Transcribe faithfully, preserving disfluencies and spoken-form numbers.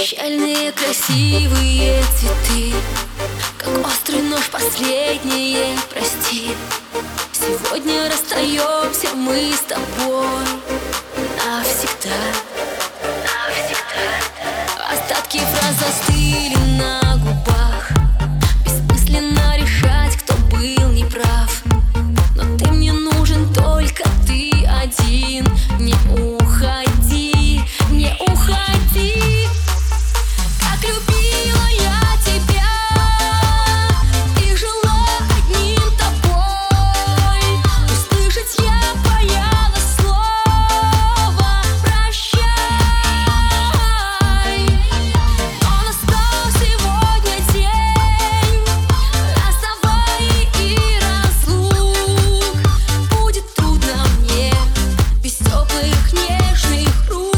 Прощальные красивые цветы, как острый нож последнее прости. Сегодня расстаемся мы с тобой навсегда, навсегда. Остатки фраз застыли на губах. Бессмысленно решать, кто был неправ. Но ты мне нужен, только ты один. Не уходи, не уходи. Как любила я тебя и жила одним тобой. Услышать я боялась слова прощай. Но настал сегодня день расставаний и разлук. Будет трудно мне без теплых нежных рук.